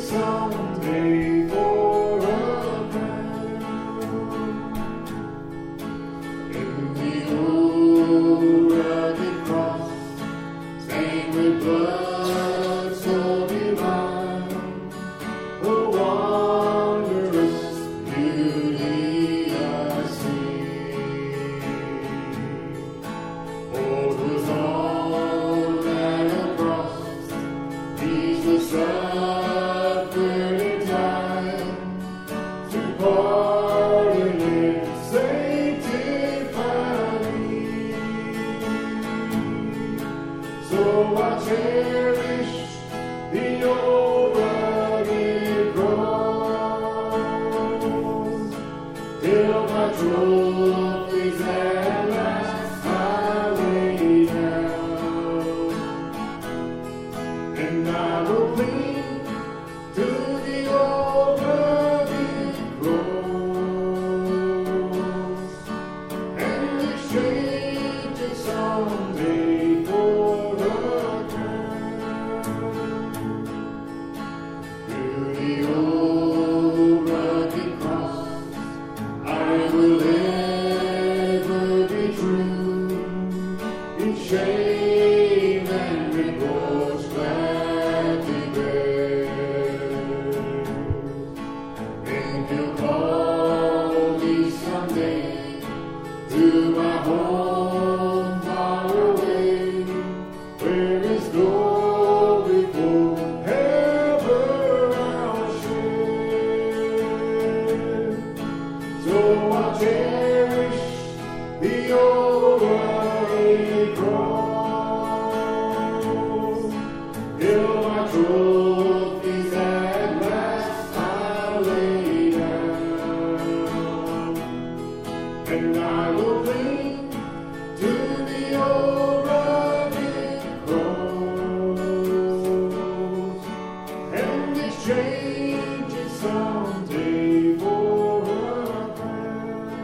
someday for a crown. In the old rugged cross, stained with blood so divine, the wondrous beauty I see. For 'twas on that cross, Jesus suffered in time to pardon and sanctify me. So I cherish the old rugged cross till my trophies at last I lay down, and I will cling to the old rugged cross and exchange it someday for a crown. To the old rugged cross I will ever be true, in shame and reproach gladly bear. And He'll call me someday to my home far away, where His glory forever I'll share. So I cherish the old rugged cross till my trophies at last I lay down, and I will cling to the old rugged cross and exchange it someday for a crown.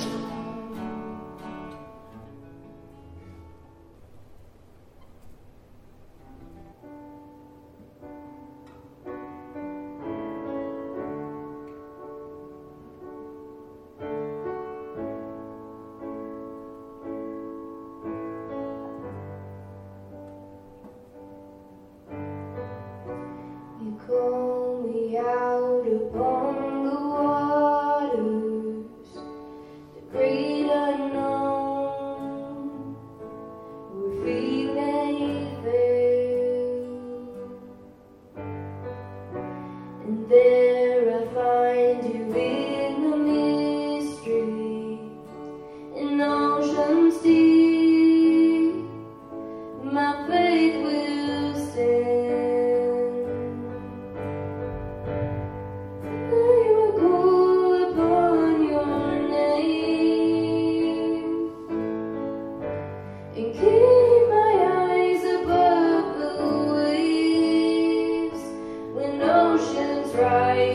You call me out upon the waters, the great unknown, where feet may fail, and there I find you in the mystery, in oceans deep, my faith will stand. I will call upon your name and keep my eyes above the waves when oceans rise.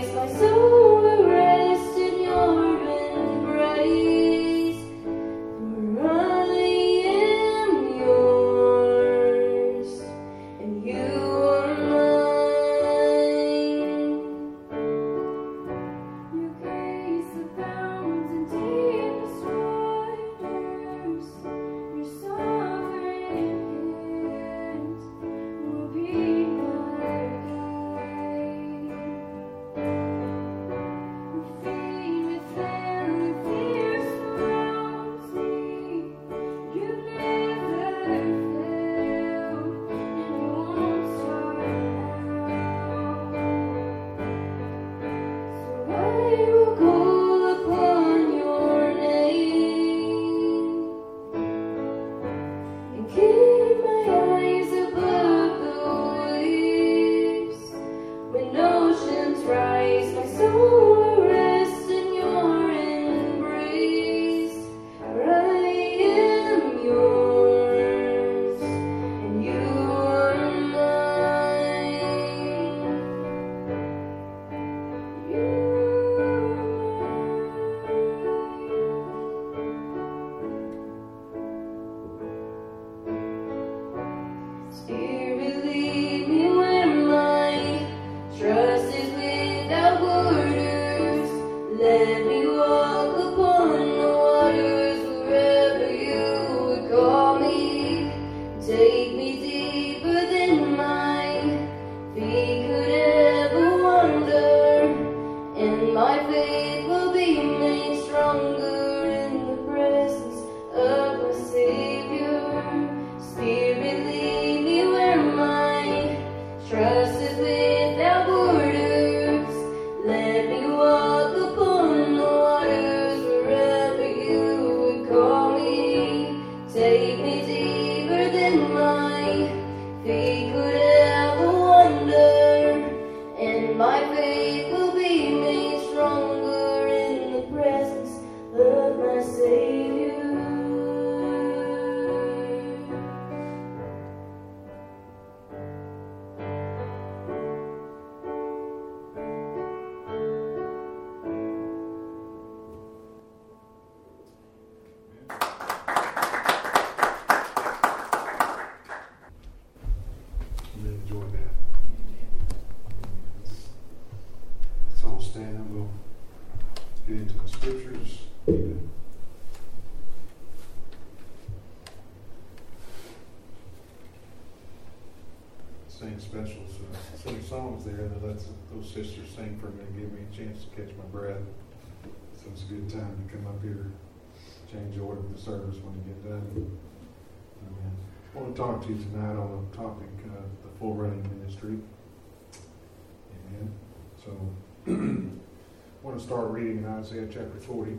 there and let those sisters sing for me and give me a chance to catch my breath. So it's a good time to come up here, change order of the service when we get done. Amen. I want to talk to you tonight on a topic, the full running ministry. Amen. So I want to start reading in Isaiah chapter 40.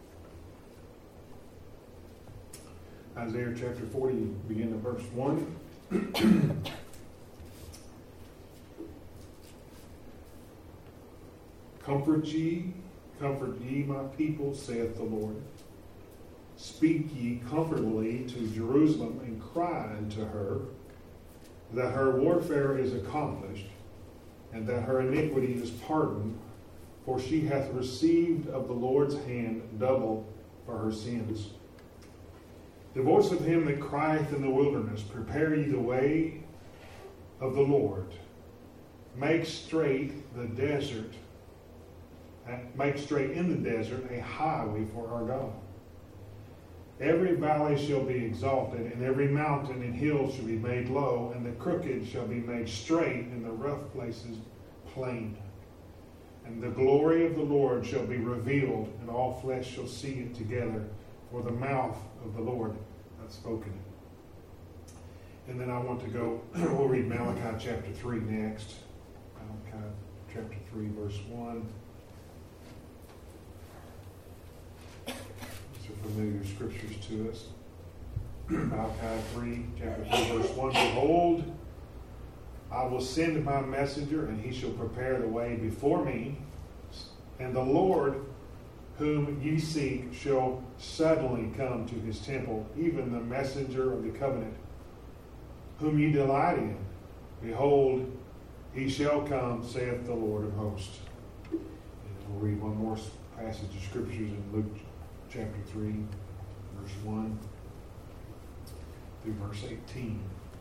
Isaiah chapter 40, begin at verse 1. Comfort ye, my people, saith the Lord. Speak ye comfortably to Jerusalem, and cry unto her, that her warfare is accomplished, and that her iniquity is pardoned, for she hath received of the Lord's hand double for her sins. The voice of him that crieth in the wilderness, prepare ye the way of the Lord. Make straight in the desert a highway for our God. Every valley shall be exalted, and every mountain and hill shall be made low, and the crooked shall be made straight, and the rough places plain. And the glory of the Lord shall be revealed, and all flesh shall see it together, for the mouth of the Lord hath spoken it. And then I want to go, we'll read Malachi chapter 3 next. Malachi chapter 3, verse 1. Familiar scriptures to us. Malachi 3, chapter 3, verse 1. Behold, I will send my messenger, and he shall prepare the way before me. And the Lord whom ye seek shall suddenly come to his temple, even the messenger of the covenant, whom ye delight in. Behold, he shall come, saith the Lord of hosts. And we'll read one more passage of scriptures in Luke chapter 3, verse 1 through verse 18.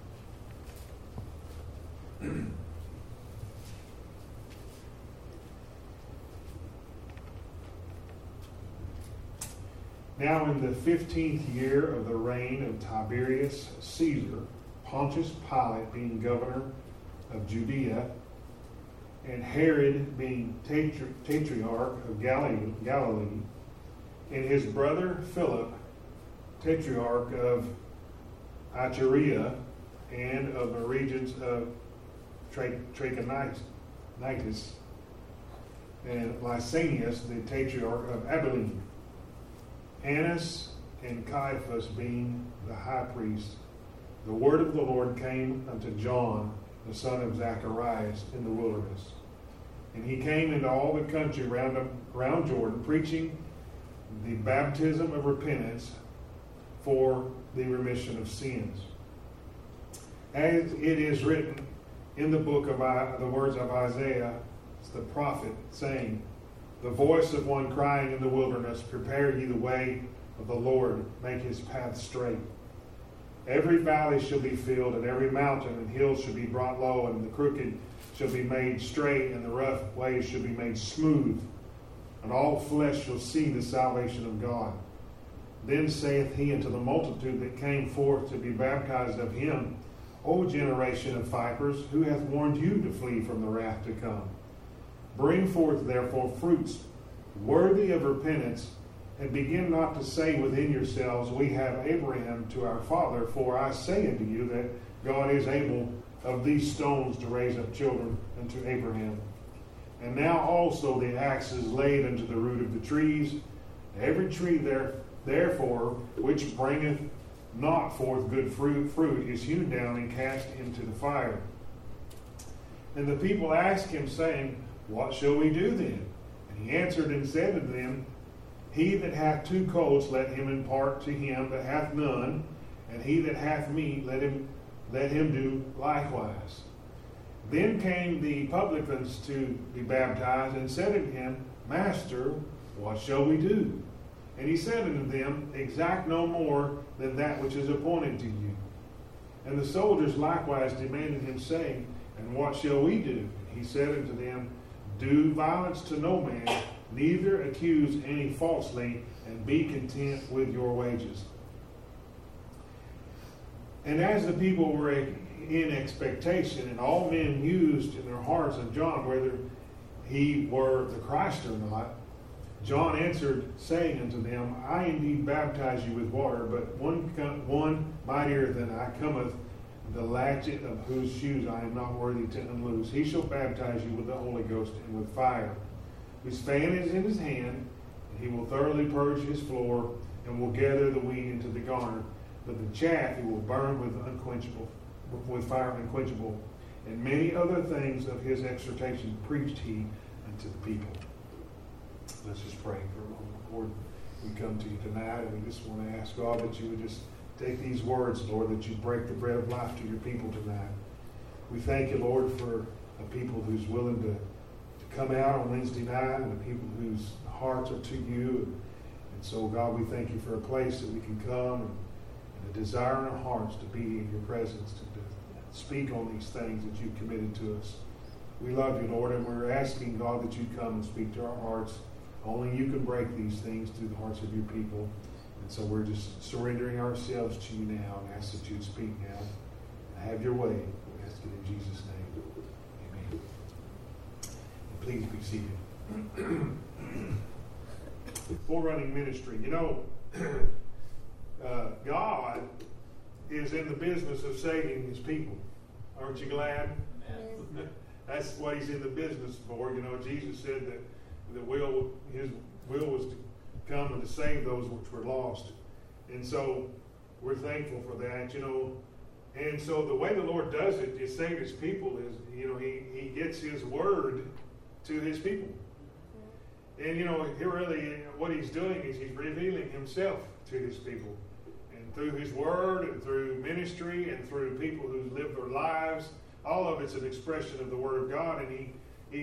Now in the 15th year of the reign of Tiberius Caesar, Pontius Pilate being governor of Judea, and Herod being tetrarch of Galilee, and his brother Philip, tetrarch of Iturea, and of the regions of Trachonitis, and Lysanias, the tetrarch of Abilene, Annas and Caiaphas being the high priest, the word of the Lord came unto John, the son of Zacharias, in the wilderness. And he came into all the country round Jordan, preaching the baptism of repentance for the remission of sins. As it is written in the book of the words of Isaiah, the prophet, saying, the voice of one crying in the wilderness, prepare ye the way of the Lord, make his path straight. Every valley shall be filled, and every mountain and hill shall be brought low, and the crooked shall be made straight, and the rough ways shall be made smooth. And all flesh shall see the salvation of God. Then saith he unto the multitude that came forth to be baptized of him, O generation of vipers, who hath warned you to flee from the wrath to come? Bring forth therefore fruits worthy of repentance, and begin not to say within yourselves, we have Abraham to our father, for I say unto you that God is able of these stones to raise up children unto Abraham. And now also the axe is laid unto the root of the trees. Every tree therefore which bringeth not forth good fruit is hewn down and cast into the fire. And the people asked him, saying, what shall we do then? And he answered and said unto them, he that hath 2 coats, let him impart to him that hath none, and he that hath meat, let him do likewise. Then came the publicans to be baptized, and said unto him, Master, what shall we do? And he said unto them, exact no more than that which is appointed to you. And the soldiers likewise demanded him, saying, and what shall we do? He said unto them, do violence to no man, neither accuse any falsely, and be content with your wages. And as the people were in expectation, and all men mused in their hearts on John, whether he were the Christ or not, John answered, saying unto them, I indeed baptize you with water, but one mightier than I cometh, the latchet of whose shoes I am not worthy to unloose. He shall baptize you with the Holy Ghost and with fire, whose fan is in his hand, and he will thoroughly purge his floor, and will gather the wheat into the garner, but the chaff he will burn with fire unquenchable. And many other things of his exhortation preached he unto the people. Let's just pray for a moment. Lord, we come to you tonight, and we just want to ask God that you would just take these words, Lord, that you break the bread of life to your people tonight. We thank you, Lord, for a people who's willing to come out on Wednesday night, and the people whose hearts are to you. And so, God, we thank you for a place that we can come and a desire in our hearts to be in your presence, to speak on these things that you've committed to us. We love you, Lord, and we're asking, God, that you come and speak to our hearts. Only you can break these things through the hearts of your people. And so we're just surrendering ourselves to you now and ask that you'd speak now. Have your way. We ask it in Jesus' name. Amen. And please be seated. Forerunning ministry. You know, God is in the business of saving his people. Aren't you glad? Amen. That's what he's in the business for. You know, Jesus said that his will was to come and to save those which were lost. And so we're thankful for that, you know. And so the way the Lord does it to save his people is, you know, he gets his word to his people. And, you know, he really, what he's doing is he's revealing himself to his people. And through his word and through ministry and through people who live their lives, all of it's an expression of the word of God. And he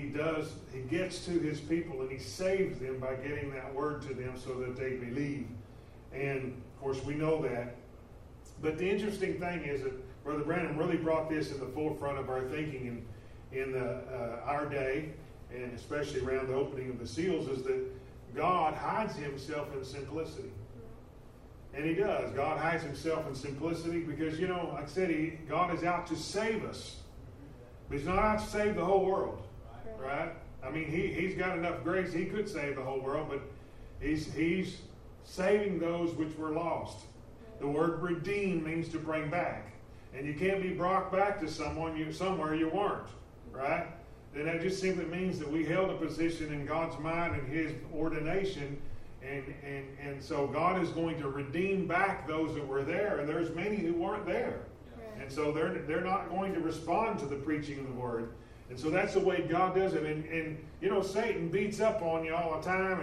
gets to his people and he saves them by getting that word to them so that they believe. And of course we know that. But the interesting thing is that Brother Branham really brought this in the forefront of our thinking in our day, and especially around the opening of the seals, is that God hides himself in simplicity. And he does. God hides himself in simplicity because, you know, like I said, God is out to save us. But he's not out to save the whole world. Right? I mean, he's got enough grace, he could save the whole world, but he's saving those which were lost. The word redeem means to bring back. And you can't be brought back to somewhere you weren't. Right? And that just simply means that we held a position in God's mind and his ordination, and so God is going to redeem back those that were there, and there's many who weren't there. And so they're not going to respond to the preaching of the word. And so that's the way God does it. And you know, Satan beats up on you all the time.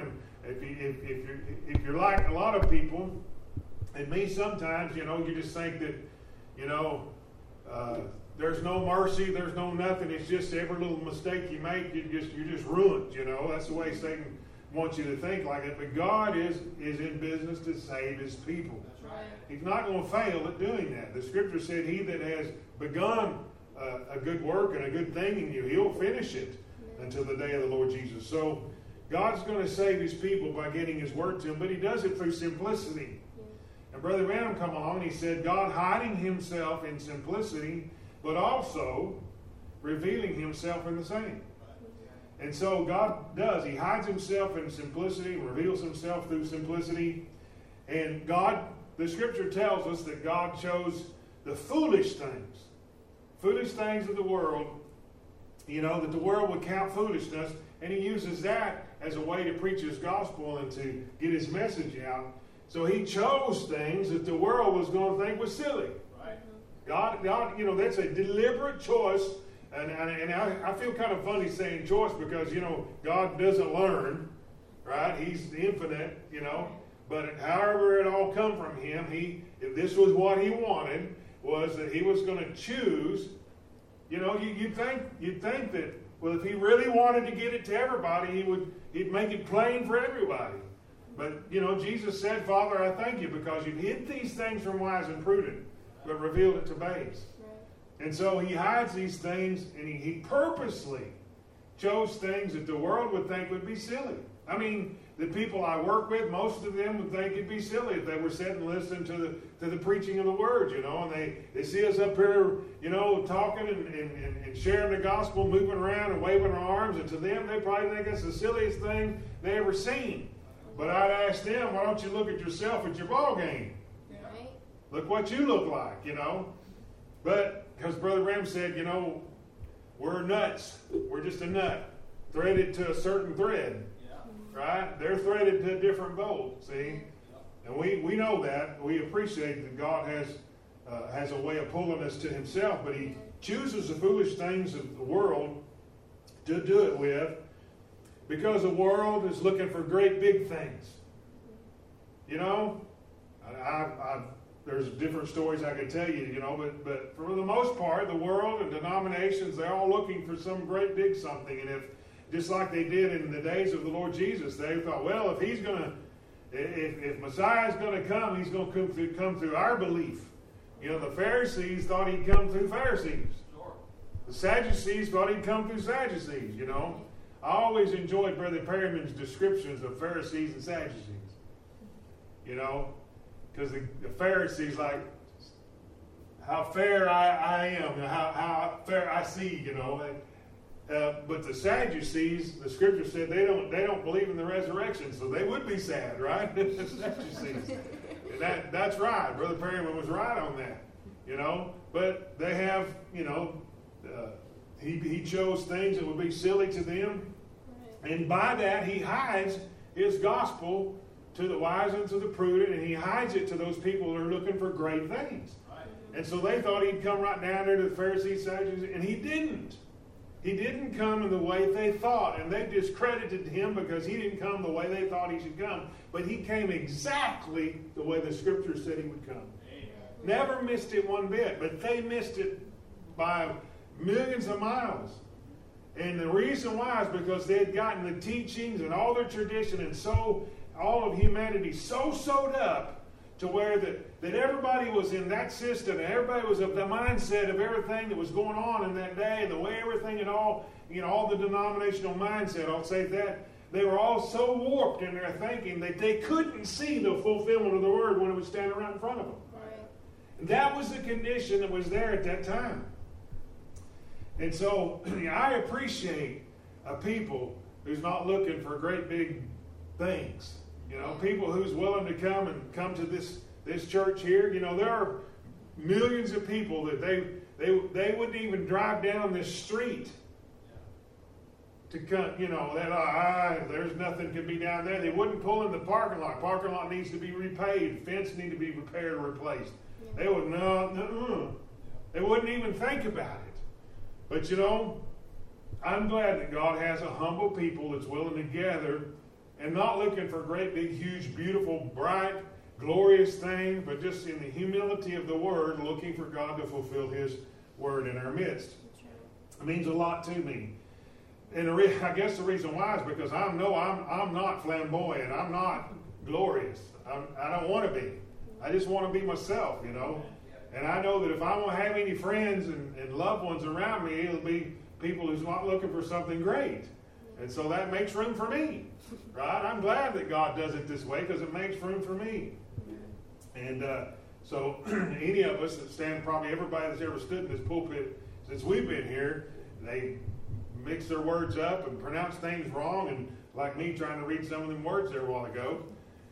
And if you're like a lot of people, and me sometimes, you know, you just think that, you know, there's no mercy, there's no nothing. It's just every little mistake you make, you're just ruined. You know, that's the way Satan wants you to think like it. But God is in business to save his people. That's right. He's not going to fail at doing that. The scripture said, he that has begun a good work and a good thing in you, he'll finish it until the day of the Lord Jesus. So God's going to save his people by getting his word to them, but he does it through simplicity. And Brother Branham come along and he said, God hiding himself in simplicity, but also revealing himself in the same. And so God does. He hides himself in simplicity and reveals himself through simplicity. And God, the scripture tells us that God chose the foolish things of the world, you know, that the world would count foolishness, and he uses that as a way to preach his gospel and to get his message out. So he chose things that the world was going to think was silly. Right. God, you know, that's a deliberate choice, and I feel kind of funny saying choice because, you know, God doesn't learn, right? He's infinite, you know, but however it all come from him, if this was what he wanted, was that he was going to choose. You know, you'd think that, well, if he really wanted to get it to everybody, he'd make it plain for everybody. But, you know, Jesus said, Father, I thank you because you've hid these things from wise and prudent, but revealed it to babes. Right. And so he hides these things, and he purposely chose things that the world would think would be silly. I mean, the people I work with, most of them would think it'd be silly if they were sitting listening to the preaching of the Word, and they see us up here, talking and sharing the gospel, moving around and waving our arms, and to them, they probably think it's the silliest thing they ever seen. But I'd ask them, why don't you look at yourself at your ball game? Right. Look what you look like, But, because Brother Ram said, we're nuts. We're just a nut, threaded to a certain thread. Right? They're threaded to a different bolt, see? And we know that. We appreciate that God has a way of pulling us to himself, but he chooses the foolish things of the world to do it with, because the world is looking for great big things. There's different stories I could tell you, but for the most part, the world and denominations, they're all looking for some great big something. And if, just like they did in the days of the Lord Jesus, they thought, well, if Messiah's going to come, he's going to come through our belief. The Pharisees thought he'd come through Pharisees. Sure. The Sadducees thought he'd come through Sadducees, I always enjoyed Brother Perryman's descriptions of Pharisees and Sadducees. Because the Pharisees, like, how fair I am, how fair I see, but the Sadducees, the Scripture said they don't believe in the resurrection, so they would be sad, right? The Sadducees, and that's right. Brother Perryman was right on that, But they have, he chose things that would be silly to them, and by that he hides his gospel to the wise and to the prudent, and he hides it to those people that are looking for great things. Right. And so they thought he'd come right down there to the Pharisees, Sadducees, and he didn't. He didn't come in the way they thought, and they discredited him because he didn't come the way they thought he should come. But he came exactly the way the Scripture said he would come. Amen. Never missed it one bit, but they missed it by millions of miles. And the reason why is because they had gotten the teachings and all their tradition and so all of humanity so sewed up to where that everybody was in that system, and everybody was of the mindset of everything that was going on in that day, and the way everything and all the denominational mindset, I'll say that, they were all so warped in their thinking that they couldn't see the fulfillment of the Word when it was standing right in front of them. Right. And that was the condition that was there at that time. And so I appreciate a people who's not looking for great big things. People who's willing to come to this church here. There are millions of people that they wouldn't even drive down this street to come. There's nothing could be down there. They wouldn't pull in the parking lot. Parking lot needs to be repaid. Fence need to be repaired or replaced. They would no. They wouldn't even think about it. But I'm glad that God has a humble people that's willing to gather and not looking for great, big, huge, beautiful, bright, glorious things, but just in the humility of the Word, looking for God to fulfill His Word in our midst. It means a lot to me. And I guess the reason why is because I'm not flamboyant. I'm not glorious. I don't want to be. I just want to be myself, And I know that if I won't have any friends and loved ones around me, it'll be people who's not looking for something great. And so that makes room for me, right? I'm glad that God does it this way because it makes room for me. And so any of us that stand, probably everybody that's ever stood in this pulpit since we've been here, they mix their words up and pronounce things wrong, and like me trying to read some of them words there a while ago,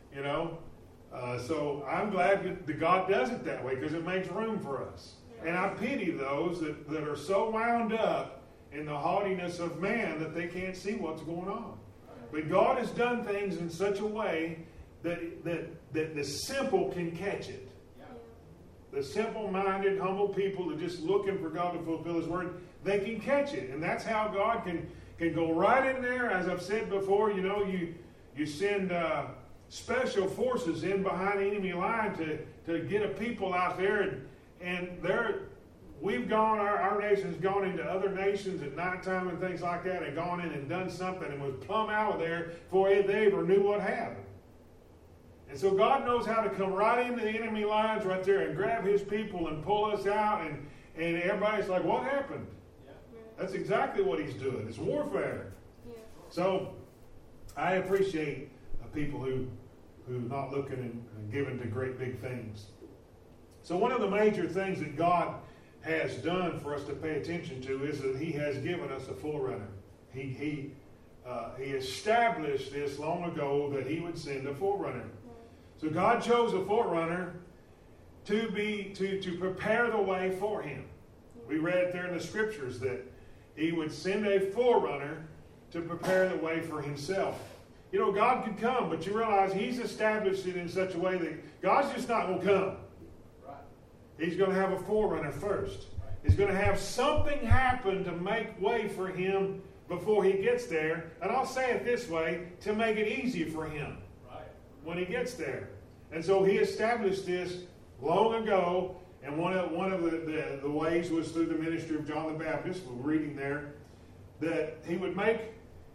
So I'm glad that God does it that way because it makes room for us. And I pity those that are so wound up in the haughtiness of man that they can't see what's going on. But God has done things in such a way that the simple can catch it. The simple-minded, humble people that are just looking for God to fulfill His Word, they can catch it. And that's how God can go right in there. As I've said before, you send special forces in behind the enemy line to get a people out there, and our nation's gone into other nations at nighttime and things like that, and gone in and done something and was plumb out of there before they ever knew what happened. And so God knows how to come right into the enemy lines right there and grab His people and pull us out, and everybody's like, what happened? That's exactly what he's doing. It's warfare. Yeah. So I appreciate people who not looking and giving to great big things. So one of the major things that God has done for us to pay attention to is that he has given us a forerunner. He established this long ago that he would send a forerunner. So God chose a forerunner to prepare the way for him. We read there in the scriptures that he would send a forerunner to prepare the way for himself. You know, God could come, but you realize he's established it in such a way that God's just not going to come. Right. He's going to have a forerunner first. He's going to have something happen to make way for him before he gets there. And I'll say it this way, to make it easy for him when he gets there. And so he established this long ago, and one of the ways was through the ministry of John the Baptist. We're reading there that he would make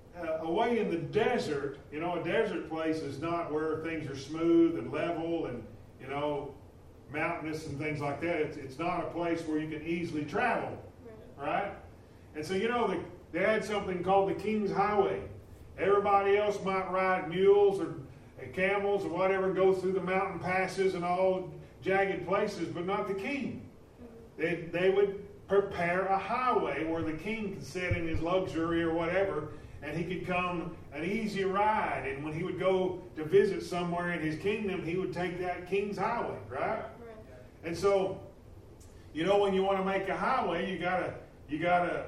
a way in the desert. You know, a desert place is not where things are smooth and level and, you know, mountainous and things like that. It's not a place where you can easily travel, right? And so, you know, they had something called the King's Highway. Everybody else might ride mules or camels or whatever, go through the mountain passes and all jagged places, but not the king. They would prepare a highway where the king could sit in his luxury or whatever, and he could come an easy ride. And when he would go to visit somewhere in his kingdom, he would take that King's Highway, right? And so, you know, when you want to make a highway, you gotta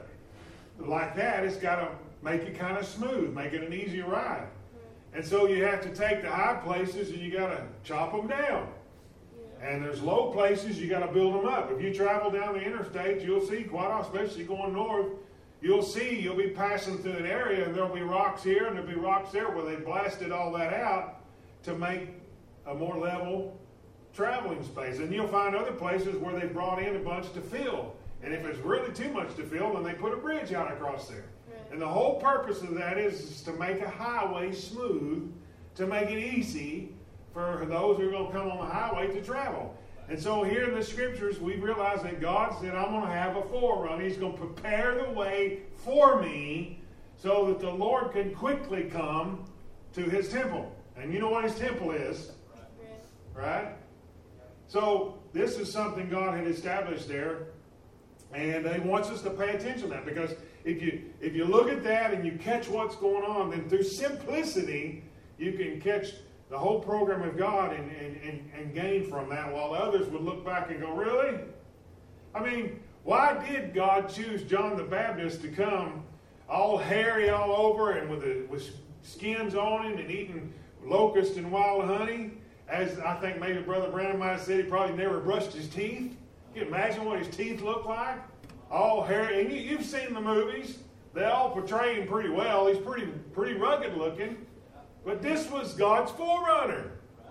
like that. It's got to make it kind of smooth, make it an easy ride. And so you have to take the high places and you got to chop them down. And there's low places, you got to build them up. If you travel down the interstate, you'll see, quite often, especially going north, you'll be passing through an area and there'll be rocks here and there'll be rocks there where they blasted all that out to make a more level traveling space. And you'll find other places where they brought in a bunch to fill. And if it's really too much to fill, then they put a bridge out across there. And the whole purpose of that is to make a highway smooth, to make it easy for those who are going to come on the highway to travel. And so here in the scriptures, we realize that God said, I'm going to have a forerunner. He's going to prepare the way for me so that the Lord can quickly come to his temple. And you know what his temple is, right? So this is something God had established there. And he wants us to pay attention to that, because if you look at that and you catch what's going on, then through simplicity, you can catch the whole program of God and gain from that, while others would look back and go, really? I mean, why did God choose John the Baptist to come all hairy all over and with skins on him and eating locusts and wild honey? As I think maybe Brother Brandon might have said, he probably never brushed his teeth. Can you imagine what his teeth look like? All hairy. And you've seen the movies. They all portray him pretty well. He's pretty rugged looking. But this was God's forerunner.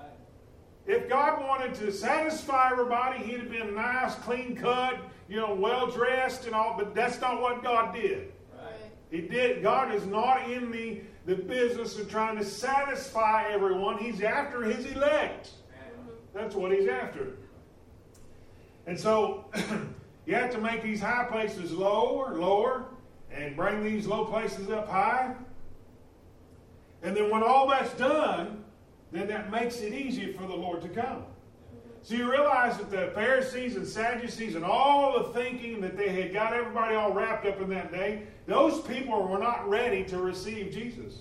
If God wanted to satisfy everybody, he'd have been nice, clean cut, well dressed and all. But that's not what God did. God is not in the business of trying to satisfy everyone. He's after his elect. That's what he's after. And so you have to make these high places lower, and bring these low places up high. And then when all that's done, then that makes it easier for the Lord to come. So you realize that the Pharisees and Sadducees and all the thinking that they had got everybody all wrapped up in that day, those people were not ready to receive Jesus.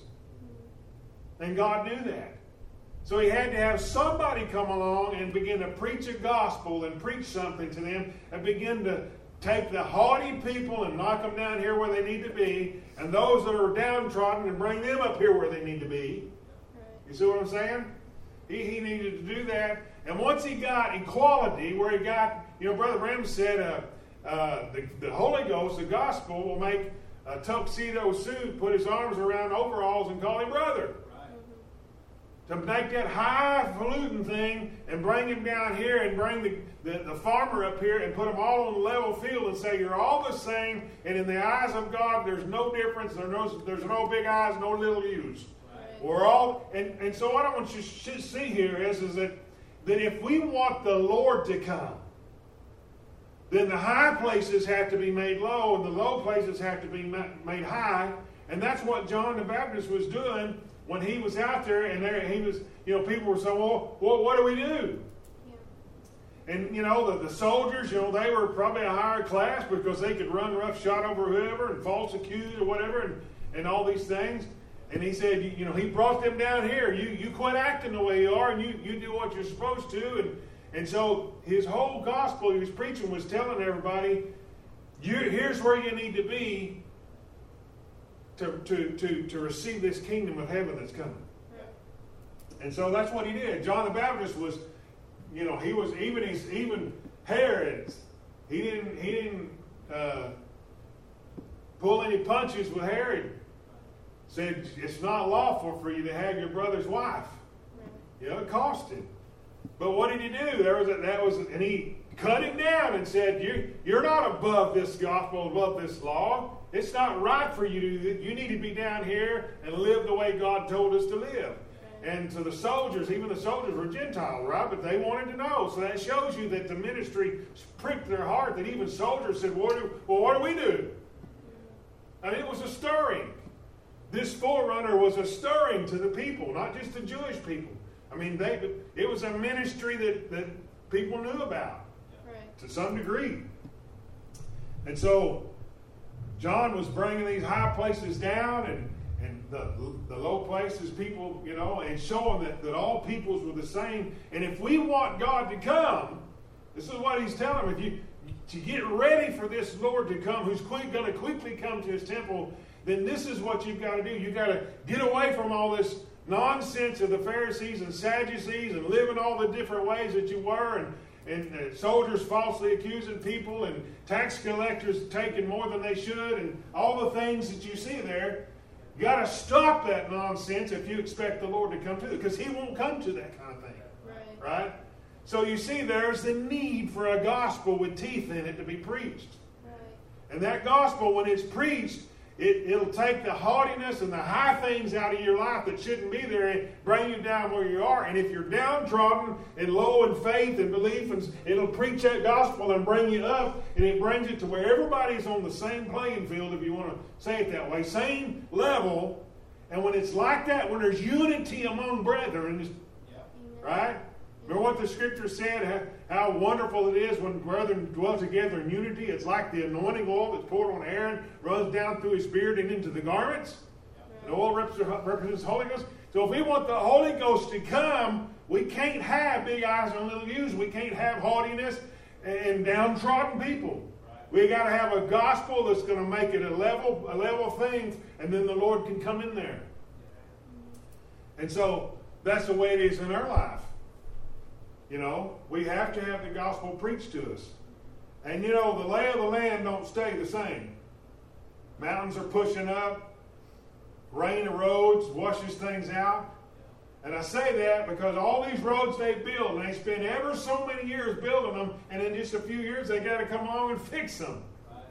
And God knew that. So he had to have somebody come along and begin to preach a gospel and preach something to them and begin to take the haughty people and knock them down here where they need to be, and those that are downtrodden and bring them up here where they need to be. You see what I'm saying? He needed to do that. And once he got equality, where he got, Brother Branham said, the Holy Ghost, the gospel, will make a tuxedo suit, put his arms around overalls and call him brother. To make that highfalutin thing and bring him down here and bring the farmer up here and put them all on the level field and say, you're all the same, and in the eyes of God, there's no difference. There's no big eyes, no little U's. We're all, and so what I want you to see here is that if we want the Lord to come, then the high places have to be made low, and the low places have to be made high. And that's what John the Baptist was doing when he was out there, and there he was, people were saying, well, what do we do? Yeah. And, the soldiers, they were probably a higher class because they could run roughshod over whoever and false accuse or whatever and all these things. And he said, he brought them down here. You quit acting the way you are, and you do what you're supposed to. And so his whole gospel he was preaching was telling everybody, here's where you need to be to receive this kingdom of heaven that's coming. Yeah. And so that's what he did. John the Baptist was, he was even Herod. He didn't pull any punches with Herod. Said it's not lawful for you to have your brother's wife. Right. It cost him. But what did he do? And he cut him down and said, "You're not above this gospel, above this law. It's not right for you. You need to be down here and live the way God told us to live." And to the soldiers, even the soldiers were Gentiles, right? But they wanted to know. So that shows you that the ministry pricked their heart. That even soldiers said, "What do we do?" I mean, it was a stirring. This forerunner was a stirring to the people, not just the Jewish people. I mean, it was a ministry that people knew about to some degree. And so John was bringing these high places down and the low places, people, and showing that all peoples were the same. And if we want God to come, this is what he's telling them. If you to get ready for this Lord to come, who's going to quickly come to his temple, then this is what you've got to do. You've got to get away from all this nonsense of the Pharisees and Sadducees and living all the different ways that you were, and soldiers falsely accusing people, and tax collectors taking more than they should, and all the things that you see there. You got to stop that nonsense if you expect the Lord to come to it, because he won't come to that kind of thing. Right? So you see, there's the need for a gospel with teeth in it to be preached. Right. And that gospel, when it's preached, it'll take the haughtiness and the high things out of your life that shouldn't be there and bring you down where you are. And if you're downtrodden and low in faith and belief, it'll preach that gospel and bring you up, and it brings it to where everybody's on the same playing field, if you want to say it that way, same level. And when it's like that, when there's unity among brethren, right? Remember what the scripture said, how wonderful it is when brethren dwell together in unity. It's like the anointing oil that's poured on Aaron, runs down through his beard and into the garments. The oil represents the Holy Ghost. So if we want the Holy Ghost to come, we can't have big eyes and little U's. We can't have haughtiness and downtrodden people. We got to have a gospel that's going to make it a level thing, and then the Lord can come in there. And so that's the way it is in our life. We have to have the gospel preached to us. And the lay of the land don't stay the same. Mountains are pushing up. Rain erodes, washes things out. And I say that because all these roads they build, and they spend ever so many years building them, and in just a few years they got to come along and fix them.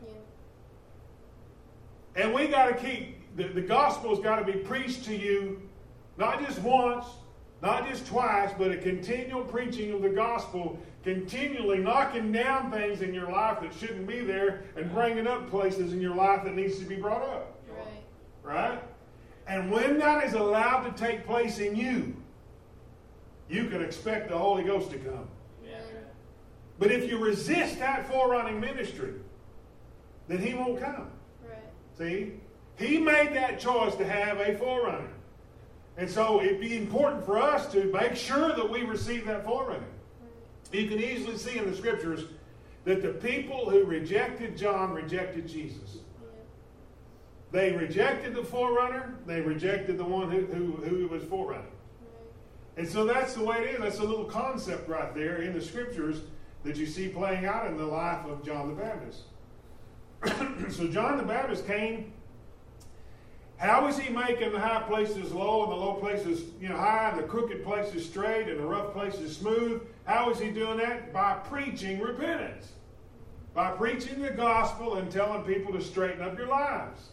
Yeah. And we got to keep, the gospel's got to be preached to you, not just once, not just twice, but a continual preaching of the gospel, continually knocking down things in your life that shouldn't be there and bringing up places in your life that needs to be brought up. Right? And when that is allowed to take place in you, you can expect the Holy Ghost to come. Yeah. But if you resist that forerunning ministry, then he won't come. Right. See? He made that choice to have a forerunner. And so it'd be important for us to make sure that we receive that forerunner. You can easily see in the scriptures that the people who rejected John rejected Jesus. They rejected the forerunner. They rejected the one who was forerunning. And so that's the way it is. That's a little concept right there in the scriptures that you see playing out in the life of John the Baptist. So John the Baptist came. How is he making the high places low and the low places high, and the crooked places straight and the rough places smooth? How is he doing that? By preaching repentance. By preaching the gospel and telling people to straighten up your lives.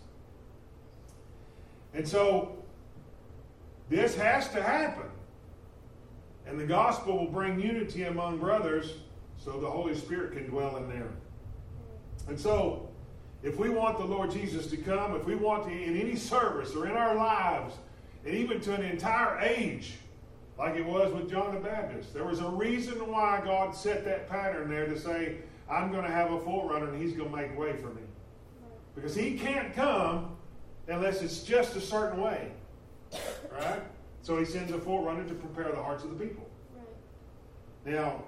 And so this has to happen. And the gospel will bring unity among brothers so the Holy Spirit can dwell in there. And so, if we want the Lord Jesus to come, if we want to, in any service or in our lives, and even to an entire age, like it was with John the Baptist, there was a reason why God set that pattern there to say, I'm going to have a forerunner and he's going to make way for me. Because he can't come unless it's just a certain way. Right? So he sends a forerunner to prepare the hearts of the people. Right. Now,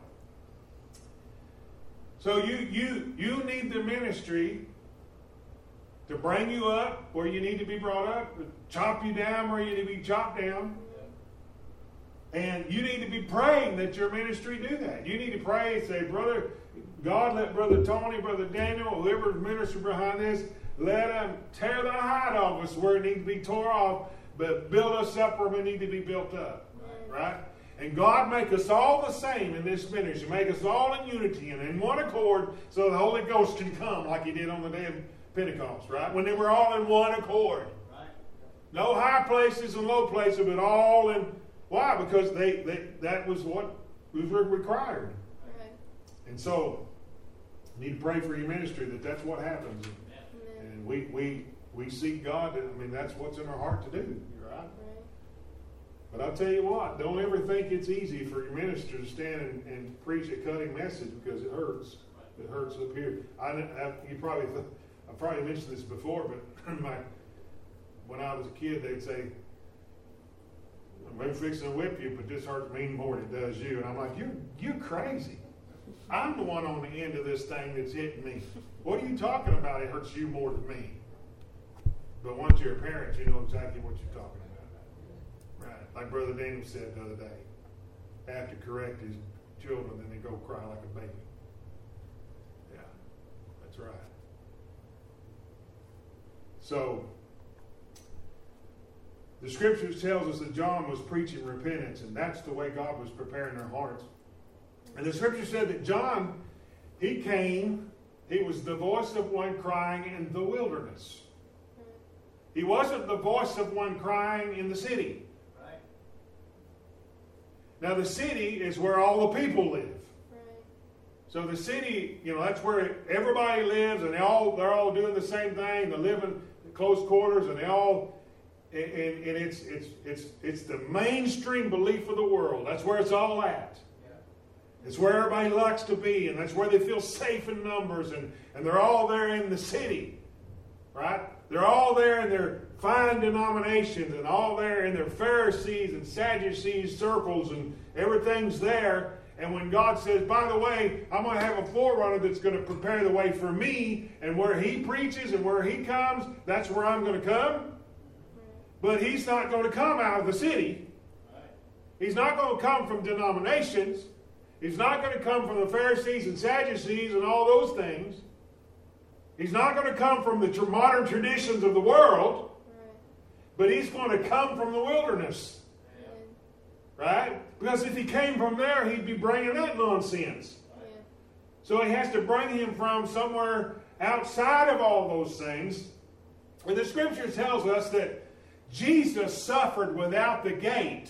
so you need the ministry to bring you up where you need to be brought up, to chop you down where you need to be chopped down. And you need to be praying that your ministry do that. You need to pray and say, Brother, God, let Brother Tony, Brother Daniel, whoever's minister behind this, let them tear the hide off us where it needs to be tore off, but build us up where we need to be built up. Right? And God make us all the same in this ministry. Make us all in unity and in one accord so the Holy Ghost can come like he did on the day of Pentecost, right? When they were all in one accord. Right. No high places and low places, but all in. Why? Because that was what was required. Right. And so, you need to pray for your ministry that that's what happens. Yeah. And we seek God. I mean, that's what's in our heart to do. Right? Right. But I'll tell you what, don't ever think it's easy for your minister to stand and preach a cutting message because it hurts. It hurts up here. I probably mentioned this before, but when I was a kid, they'd say, I'm fixing to whip you, but this hurts me more than it does you. And I'm like, you're crazy. I'm the one on the end of this thing that's hitting me. What are you talking about? It hurts you more than me. But once you're a parent, you know exactly what you're talking about. Right. Like Brother Daniel said the other day. Have to correct his children, then they go cry like a baby. Yeah, that's right. So, the scriptures tells us that John was preaching repentance, and that's the way God was preparing their hearts. And the scripture said that John, he came, he was the voice of one crying in the wilderness. He wasn't the voice of one crying in the city. Right. Now the city is where all the people live. Right. So the city, that's where everybody lives, and they're all doing the same thing. They live in close quarters, and they all, and it's the mainstream belief of the world. That's where it's all at. Yeah. It's where everybody likes to be, and that's where they feel safe in numbers, and they're all there in the city, right? They're all there in their fine denominations, and all there in their Pharisees and Sadducees circles, and everything's there. And when God says, by the way, I'm going to have a forerunner that's going to prepare the way for me, and where he preaches and where he comes, that's where I'm going to come. But he's not going to come out of the city. He's not going to come from denominations. He's not going to come from the Pharisees and Sadducees and all those things. He's not going to come from the modern traditions of the world. But he's going to come from the wilderness. Right? Because if he came from there, he'd be bringing that nonsense. Yeah. So he has to bring him from somewhere outside of all those things. And the scripture tells us that Jesus suffered without the gate.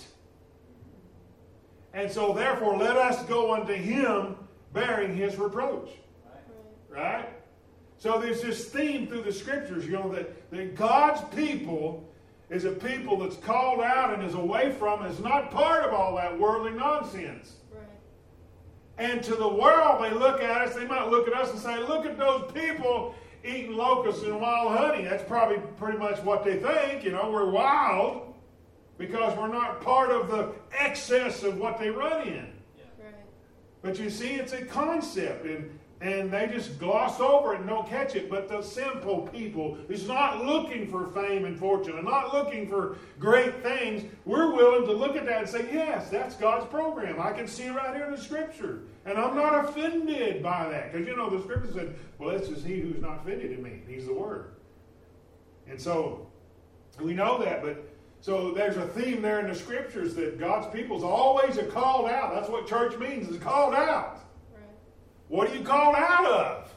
And so therefore, let us go unto him bearing his reproach. Right? So there's this theme through the scriptures, that God's people is a people that's called out and is away from, is not part of all that worldly nonsense. Right. And to the world, they look at us, they might look at us and say, look at those people eating locusts and wild honey. That's probably pretty much what they think, we're wild because we're not part of the excess of what they run in. Yeah. Right. But you see, it's a concept, and they just gloss over it and don't catch it. But the simple people who's not looking for fame and fortune and not looking for great things, we're willing to look at that and say, yes, that's God's program. I can see it right here in the scripture. And I'm not offended by that. Because, the scripture said, well, this is he who's not offended in me. He's the word. And so, we know that. But so there's a theme there in the scriptures that God's people's always are called out. That's what church means, is called out. What are you called out of?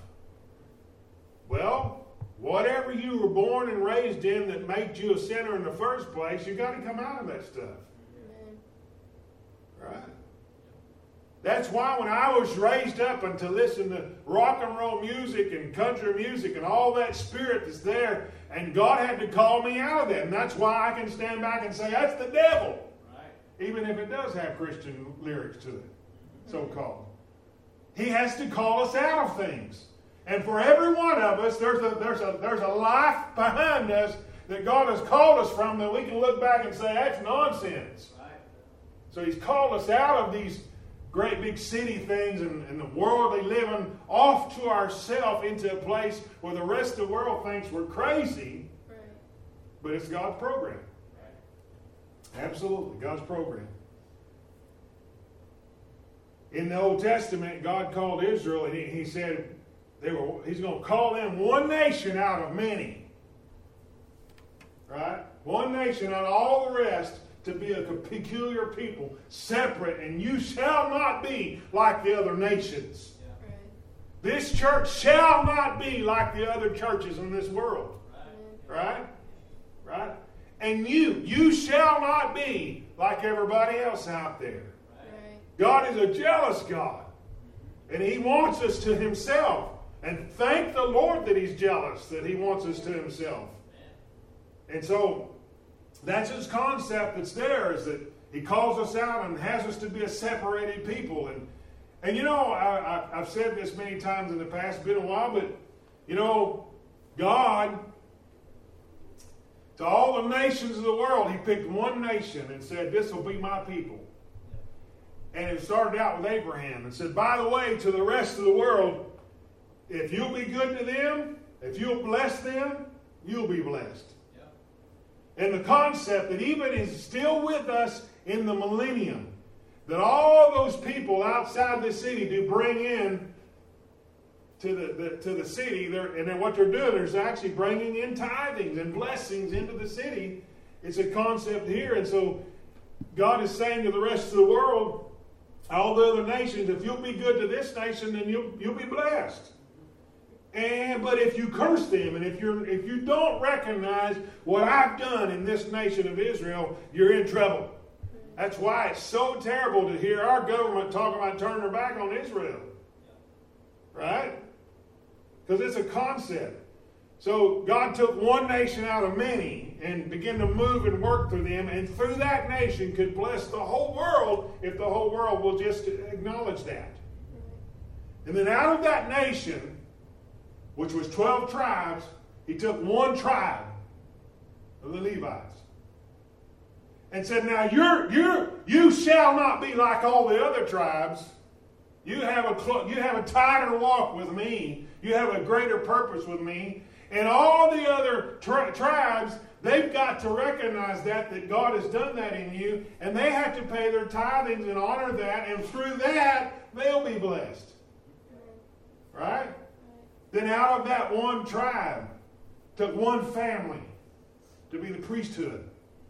Well, whatever you were born and raised in that made you a sinner in the first place, you got to come out of that stuff. Amen. Right? That's why when I was raised up and to listen to rock and roll music and country music and all that spirit that's there, and God had to call me out of that. And that's why I can stand back and say, that's the devil. Right. Even if it does have Christian lyrics to it, so-called. He has to call us out of things. And for every one of us, there's a life behind us that God has called us from that we can look back and say, that's nonsense. Right. So He's called us out of these great big city things and the world they live in, off to ourselves into a place where the rest of the world thinks we're crazy, right. But it's God's program. Right. Absolutely, God's program. In the Old Testament, God called Israel, and He said He's going to call them one nation out of many. Right? One nation out of all the rest, to be a peculiar people, separate, and you shall not be like the other nations. Yeah. Right. This church shall not be like the other churches in this world. Right? Right? And you shall not be like everybody else out there. Right. God is a jealous God. And He wants us to Himself. And thank the Lord that He's jealous, that He wants us to Himself. And so, that's His concept that's there, is that He calls us out and has us to be a separated people. And you know, I've said this many times in the past, it's been a while, but you know, God, to all the nations of the world, He picked one nation and said, this will be my people. And it started out with Abraham and said, by the way, to the rest of the world, if you'll be good to them, if you'll bless them, you'll be blessed. And the concept that even is still with us in the millennium, that all those people outside the city do bring in to the city, and then what they're doing is actually bringing in tithings and blessings into the city. It's a concept here, and so God is saying to the rest of the world, all the other nations, if you'll be good to this nation, then you'll be blessed. But if you curse them, and if you don't recognize what I've done in this nation of Israel, you're in trouble. That's why it's so terrible to hear our government talk about turning their back on Israel. Right? Because it's a concept. So God took one nation out of many and began to move and work through them, and through that nation could bless the whole world if the whole world will just acknowledge that. And then out of that nation, which was 12 tribes, He took one tribe of the Levites and said, now you shall not be like all the other tribes. You have a tighter walk with me. You have a greater purpose with me. And all the other tribes, they've got to recognize that God has done that in you, and they have to pay their tithings and honor that, and through that, they'll be blessed. Right? Then out of that one tribe, took one family to be the priesthood.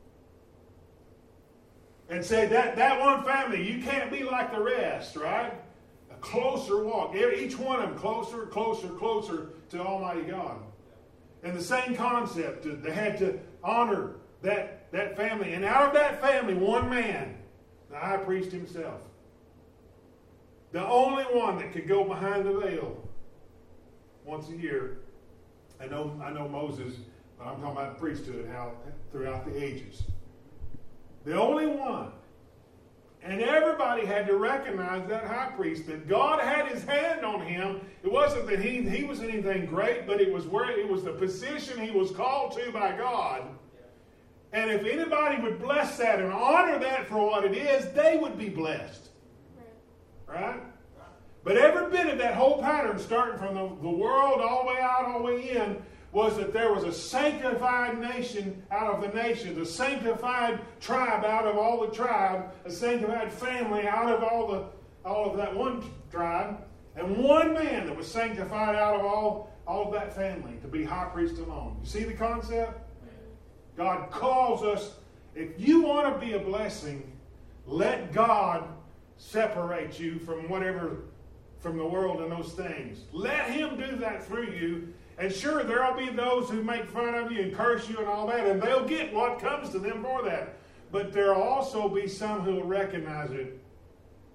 And say that one family, you can't be like the rest, right? A closer walk. Each one of them closer, closer, closer to Almighty God. And the same concept, they had to honor that family. And out of that family, one man, the high priest himself. The only one that could go behind the veil once a year. I know Moses, but I'm talking about the priesthood, how throughout the ages. The only one. And everybody had to recognize that high priest, that God had His hand on him. It wasn't that he was anything great, but it was the position he was called to by God. And if anybody would bless that and honor that for what it is, they would be blessed. Right? But every bit of that whole pattern, starting from the world all the way out, all the way in, was that there was a sanctified nation out of the nations, a sanctified tribe out of all the tribe, a sanctified family out of all of that one tribe, and one man that was sanctified out of all of that family to be high priest alone. You see the concept? God calls us. If you want to be a blessing, let God separate you from the world and those things. Let Him do that through you. And sure, there will be those who make fun of you and curse you and all that, and they'll get what comes to them for that. But there will also be some who will recognize it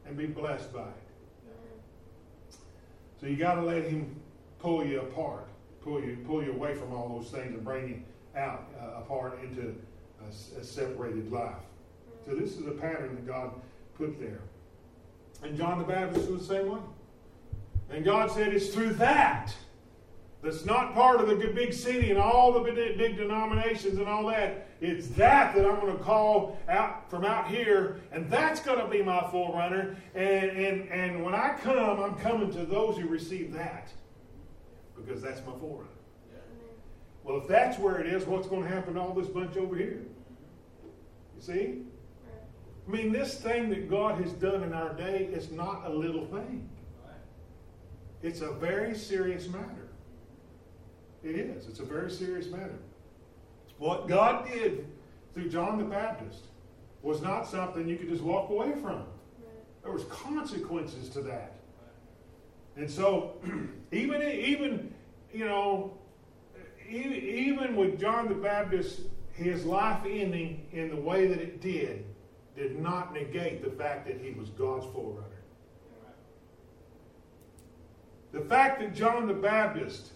and be blessed by it. So you got to let him pull you apart, pull you away from all those things and bring you out apart into a separated life. So this is a pattern that God put there. And John the Baptist was the same way. And God said it's through that's not part of the big city and all the big denominations and all that. It's that I'm going to call out from out here, and that's going to be my forerunner. And when I come, I'm coming to those who receive that, because that's my forerunner. Well, if that's where it is, what's going to happen to all this bunch over here? You see? I mean, this thing that God has done in our day is not a little thing. It's a very serious matter. It is. It's a very serious matter. What God did through John the Baptist was not something you could just walk away from. There was consequences to that. And so, even with John the Baptist, his life ending in the way that it did not negate the fact that he was God's forerunner. The fact that John the Baptist,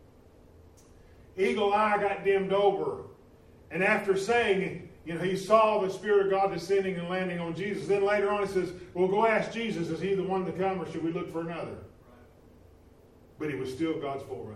eagle eye got dimmed over, and after saying, he saw the Spirit of God descending and landing on Jesus. Then later on he says, well, go ask Jesus, is he the one to come, or should we look for another? But he was still God's forerunner.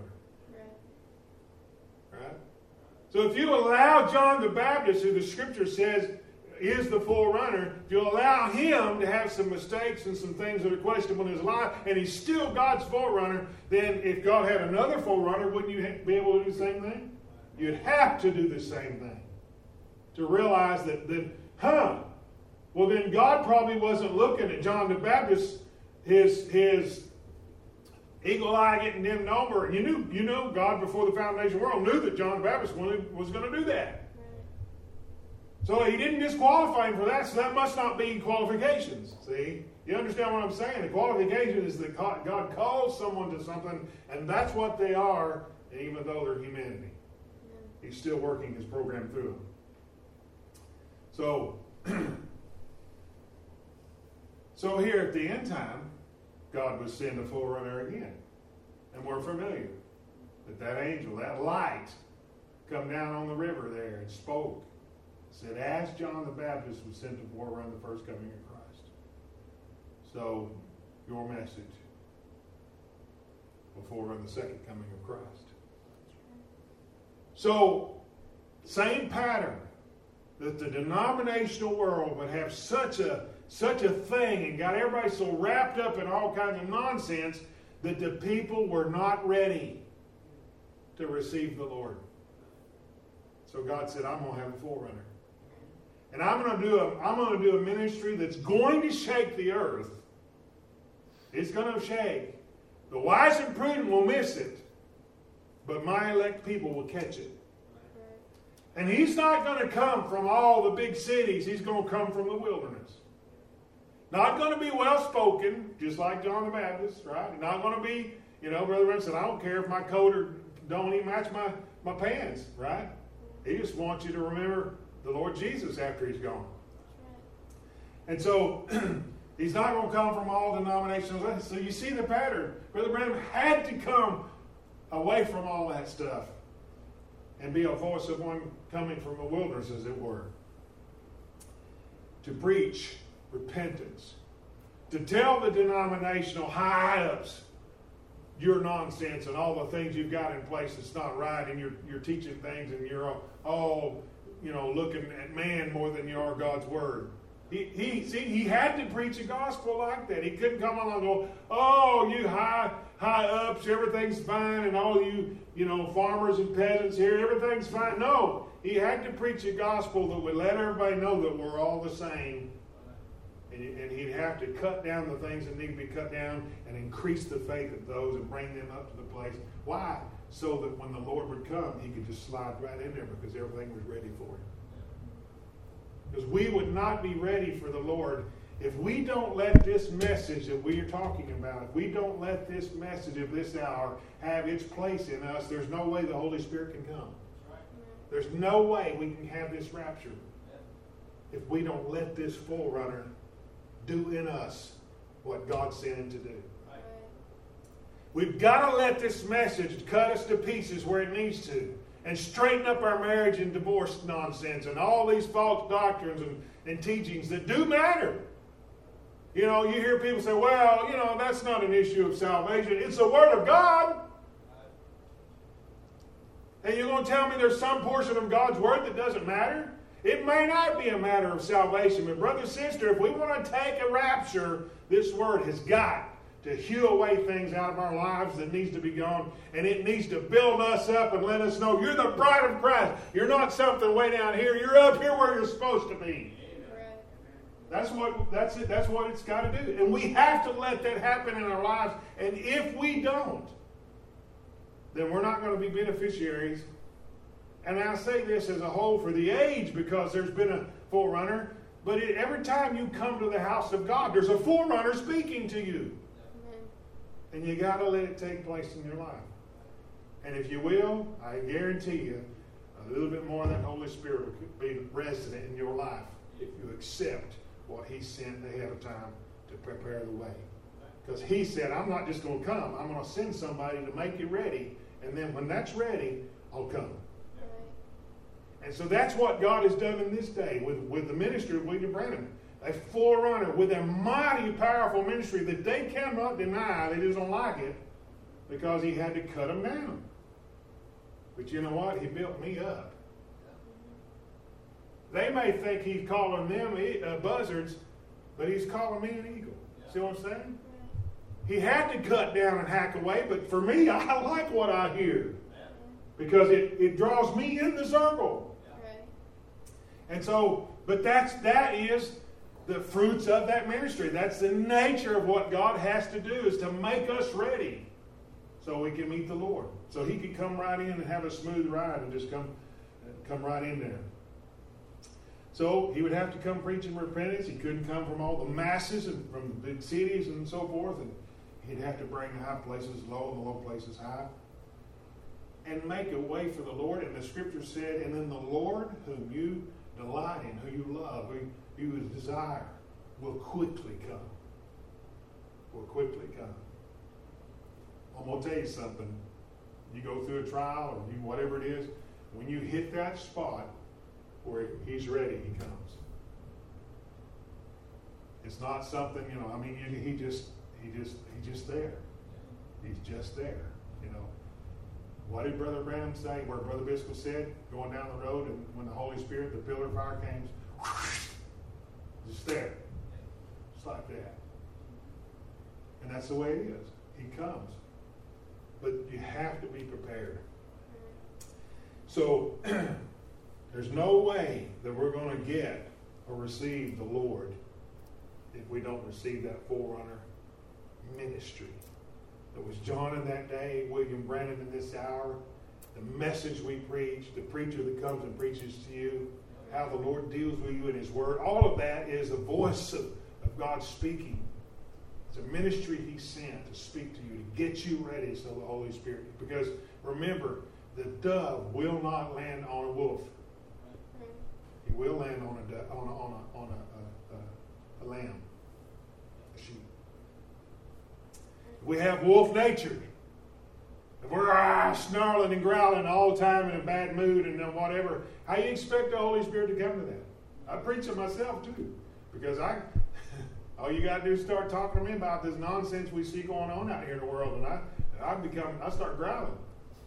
Right? So if you allow John the Baptist, who the Scripture says is the forerunner, if you allow him to have some mistakes and some things that are questionable in his life, and he's still God's forerunner, then if God had another forerunner, wouldn't you be able to do the same thing? You'd have to do the same thing. To realize that well then God probably wasn't looking at John the Baptist, his eagle eye getting dimmed over. You knew God before the foundation of the world knew that John the Baptist was going to do that. So he didn't disqualify him for that, so that must not be qualifications. See? You understand what I'm saying? The qualification is that God calls someone to something, and that's what they are, and even though they're humanity. He's still working his program through them. So here at the end time, God would send a forerunner again. And we're familiar that angel, that light, come down on the river there and spoke. Said, as John the Baptist was sent to forerun the first coming of Christ. So, your message will forerun the second coming of Christ. So, same pattern, that the denominational world would have such a thing and got everybody so wrapped up in all kinds of nonsense that the people were not ready to receive the Lord. So God said, I'm going to have a forerunner. And I'm going to do a ministry that's going to shake the earth. It's going to shake. The wise and prudent will miss it, but my elect people will catch it. And he's not going to come from all the big cities. He's going to come from the wilderness. Not going to be well-spoken, just like John the Baptist, right? Not going to be, Brother Ren said, I don't care if my coat don't even match my pants, right? He just wants you to remember the Lord Jesus after he's gone. And so, he's not going to come from all denominations. So you see the pattern. Brother Branham had to come away from all that stuff and be a voice of one coming from the wilderness, as it were. To preach repentance. To tell the denominational high-ups your nonsense and all the things you've got in place that's not right, and you're teaching things and you're all looking at man more than you are God's word. He had to preach a gospel like that. He couldn't come along and go, oh, you high ups, everything's fine, and all you farmers and peasants here, everything's fine. No, he had to preach a gospel that would let everybody know that we're all the same. And he'd have to cut down the things that need to be cut down and increase the faith of those and bring them up to the place. Why? So that when the Lord would come, he could just slide right in there because everything was ready for him. Because we would not be ready for the Lord if we don't let this message that we are talking about, if we don't let this message of this hour have its place in us, there's no way the Holy Spirit can come. There's no way we can have this rapture if we don't let this forerunner do in us what God sent him to do. Right. We've got to let this message cut us to pieces where it needs to and straighten up our marriage and divorce nonsense and all these false doctrines and teachings that do matter. You know, you hear people say, well, you know, that's not an issue of salvation. It's the Word of God. And you're going to tell me there's some portion of God's Word that doesn't matter? It may not be a matter of salvation, but brother, sister, if we want to take a rapture, this Word has got to hew away things out of our lives that needs to be gone, and it needs to build us up and let us know you're the bride of Christ. You're not something way down here. You're up here where you're supposed to be. That's what it's got to do. And we have to let that happen in our lives. And if we don't, then we're not going to be beneficiaries. And I say this as a whole for the age because there's been a forerunner. But every time you come to the house of God, there's a forerunner speaking to you. And you got to let it take place in your life. And if you will, I guarantee you, a little bit more of that Holy Spirit will be resident in your life if you accept what He sent ahead of time to prepare the way. Because He said, I'm not just going to come. I'm going to send somebody to make you ready. And then when that's ready, I'll come. And so that's what God has done in this day with the ministry of William Branham. A forerunner with a mighty, powerful ministry that they cannot deny. They just don't like it because He had to cut them down. But you know what? He built me up. They may think He's calling them buzzards, but He's calling me an eagle. See what I'm saying? He had to cut down and hack away, but for me, I like what I hear because it draws me in the circle. And so, but that is the fruits of that ministry. That's the nature of what God has to do, is to make us ready so we can meet the Lord. So He could come right in and have a smooth ride and just come right in there. So He would have to come preaching repentance. He couldn't come from all the masses and from the big cities and so forth. And He'd have to bring the high places low and the low places high. And make a way for the Lord. And the Scripture said, and then the Lord whom you delight in, who you love, who you desire, will quickly come. Will quickly come. I'm going to tell you something. You go through a trial or whatever it is, when you hit that spot where He's ready, He comes. It's not something, I mean, He's just there. He's just there, What did Brother Branham say, where Brother Biscuit said, going down the road, and when the Holy Spirit, the pillar of fire came, just there. Just like that. And that's the way it is. He comes. But you have to be prepared. So, there's no way that we're going to get or receive the Lord if we don't receive that forerunner ministry. It was John in that day, William Branham in this hour, the message we preach, the preacher that comes and preaches to you, how the Lord deals with you in His Word. All of that is a voice of God speaking. It's a ministry He sent to speak to you, to get you ready, so the Holy Spirit. Because remember, the dove will not land on a wolf. He will land on a lamb, a sheep. We have wolf nature. If we're snarling and growling all the time in a bad mood and whatever, how do you expect the Holy Spirit to come to that? I preach it myself too. Because all you got to do is start talking to me about this nonsense we see going on out here in the world, and I start growling.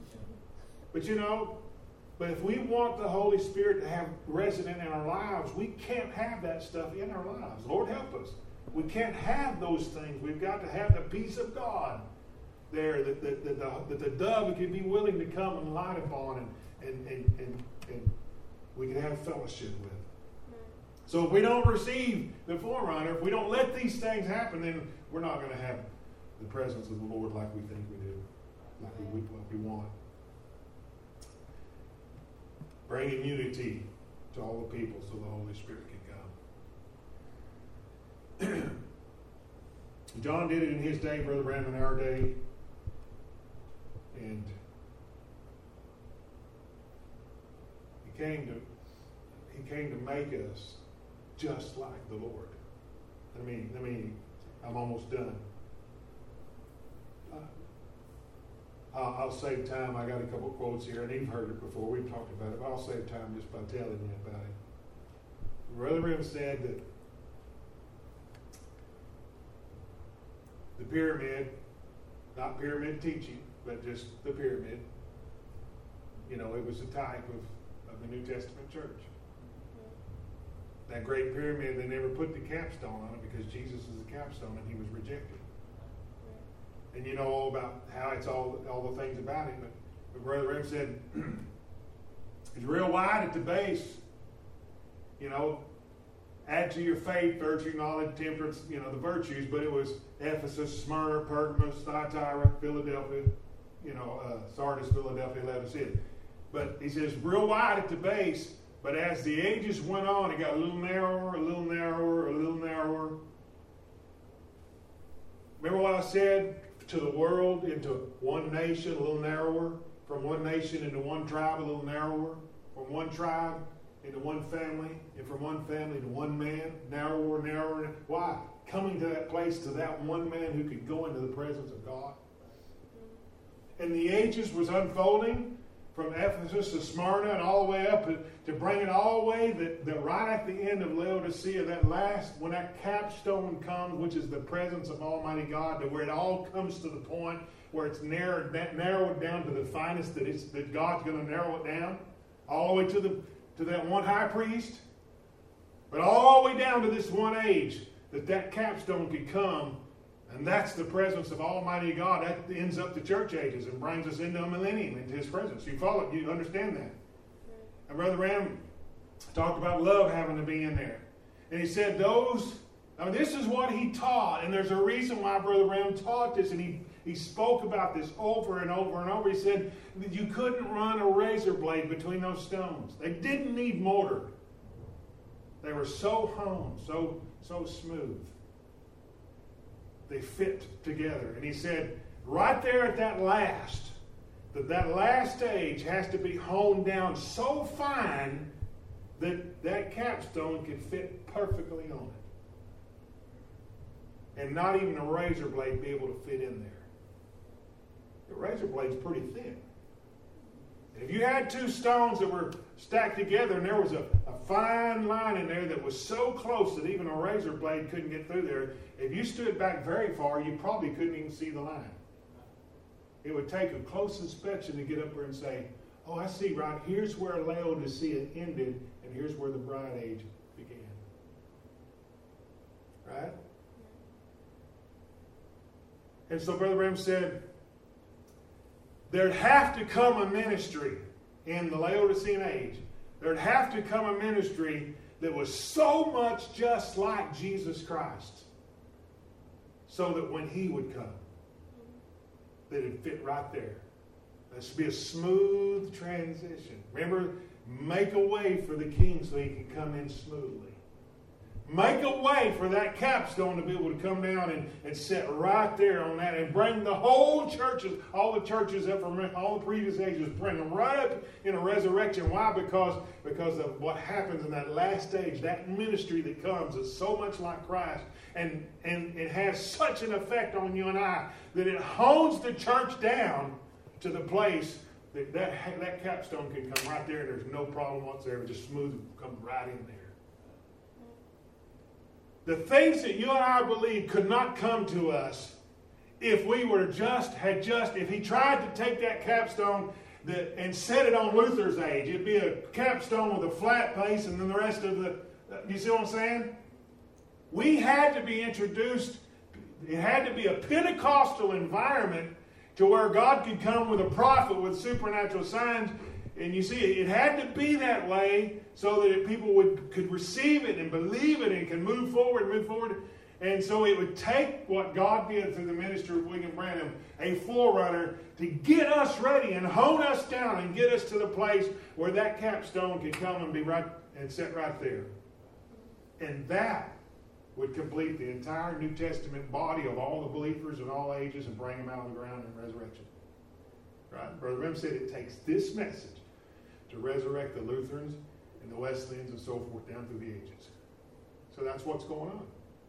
But if we want the Holy Spirit to have resident in our lives, we can't have that stuff in our lives. Lord help us. We can't have those things. We've got to have the peace of God there that the dove can be willing to come and light upon and we can have fellowship with. So if we don't receive the forerunner, if we don't let these things happen, then we're not going to have the presence of the Lord like we think we do, like we want. Bringing unity to all the people so the Holy Spirit can come. John did it in his day, Brother Branham in our day. And he came to make us just like the Lord. Let me I'm almost done. I'll save time. I got a couple quotes here, and you've heard it before. We've talked about it, but I'll save time just by telling you about it. Brother Branham said that the pyramid, not pyramid teaching, but just the pyramid, it was a type of the New Testament church. That great pyramid, they never put the capstone on it because Jesus is the capstone and he was rejected. And you know all about how it's all the things about it. But Brother Branham said, it's real wide at the base. Add to your faith, virtue, knowledge, temperance, the virtues. But it was Ephesus, Smyrna, Pergamos, Thyatira, Philadelphia, Sardis, Philadelphia, Laodicea. But he says, real wide at the base. But as the ages went on, it got a little narrower, a little narrower, a little narrower. Remember what I said? To the world, into one nation, a little narrower. From one nation into one tribe, a little narrower. From one tribe into one family. And from one family to one man, narrower, narrower. Why? Coming to that place, to that one man who could go into the presence of God. And the ages was unfolding from Ephesus to Smyrna and all the way up to bring it all the way that right at the end of Laodicea, that last, when that capstone comes, which is the presence of Almighty God, to where it all comes to the point where it's narrowed down to the finest that God's going to narrow it down, all the way to that one high priest, but all the way down to this one age, that capstone could come. And that's the presence of Almighty God. That ends up the church ages and brings us into a millennium, into His presence. You follow it? You understand that? And Brother Branham talked about love having to be in there. And he said this is what he taught. And there's a reason why Brother Branham taught this. And he spoke about this over and over and over. He said that you couldn't run a razor blade between those stones. They didn't need mortar. They were so honed, so smooth. They fit together. And he said, right there at that last stage has to be honed down so fine that capstone can fit perfectly on it. And not even a razor blade be able to fit in there. The razor blade's pretty thin. If you had two stones that were stacked together and there was a fine line in there that was so close that even a razor blade couldn't get through there, if you stood back very far, you probably couldn't even see the line. It would take a close inspection to get up there and say, oh, I see, right, here's where Laodicea ended and here's where the bride age began. Right? And so Brother Branham said, there'd have to come a ministry in the Laodicean age. There'd have to come a ministry that was so much just like Jesus Christ, so that when He would come, that it'd fit right there. There should be a smooth transition. Remember, make a way for the King so He can come in smoothly. Make a way for that capstone to be able to come down and sit right there on that and bring the whole churches, all the churches up from all the previous ages, bring them right up in a resurrection. Why? Because of what happens in that last stage, that ministry that comes is so much like Christ, and it has such an effect on you and I that it hones the church down to the place that capstone can come right there and there's no problem whatsoever, just smooth, come right in there. The things that you and I believe could not come to us if we if he tried to take that capstone and set it on Luther's age. It'd be a capstone with a flat base and then the rest of you see what I'm saying? We had to be introduced, it had to be a Pentecostal environment to where God could come with a prophet with supernatural signs. And you see, it had to be that way so that people could receive it and believe it and can move forward. And so it would take what God did through the ministry of William Branham, a forerunner, to get us ready and hone us down and get us to the place where that capstone could come and be right and sit right there. And that would complete the entire New Testament body of all the believers in all ages and bring them out of the ground in resurrection. Right? Brother Branham said it takes this message to resurrect the Lutherans and the Wesleyans and so forth down through the ages. So that's what's going on.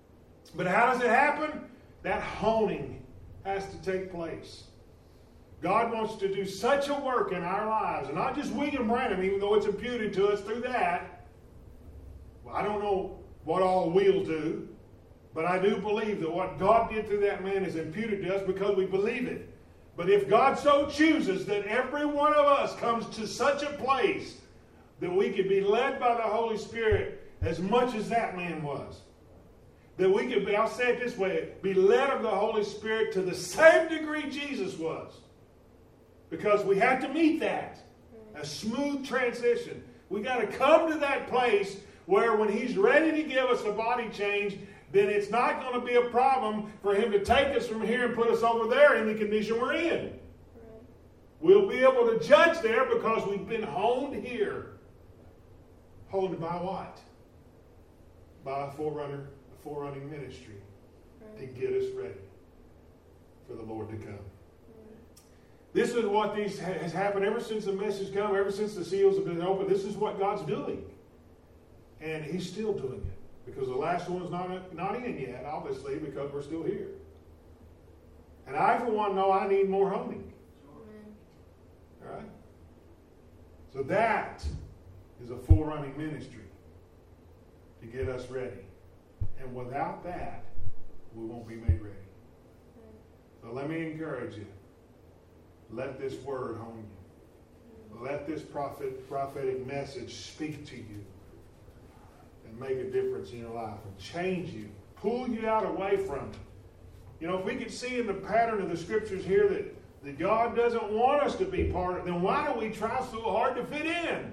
But how does it happen? That honing has to take place. God wants to do such a work in our lives, and not just William Branham, even though it's imputed to us through that. Well, I don't know what all we'll do, but I do believe that what God did through that man is imputed to us because we believe it. But if God so chooses that every one of us comes to such a place that we can be led by the Holy Spirit as much as that man was, that we could be, I'll say it this way, be led of the Holy Spirit to the same degree Jesus was. Because we have to meet that. A smooth transition. We got to come to that place where when He's ready to give us a body change, then it's not going to be a problem for Him to take us from here and put us over there in the condition we're in. Right. We'll be able to judge there because we've been honed here. Honed by what? By a forerunning ministry to get us ready for the Lord to come. This is what has happened ever since the message come, ever since the seals have been opened. This is what God's doing. And He's still doing it. Because the last one's not in yet, obviously, because we're still here. And I, for one, know I need more honing. All right? So that is a forerunning ministry to get us ready. And without that, we won't be made ready. So let me encourage you. Let this word hone you. Let this prophetic message speak to you and make a difference in your life and change you, pull you out away from it. You know, if we could see in the pattern of the scriptures here that God doesn't want us to be part of it, then why do we try so hard to fit in?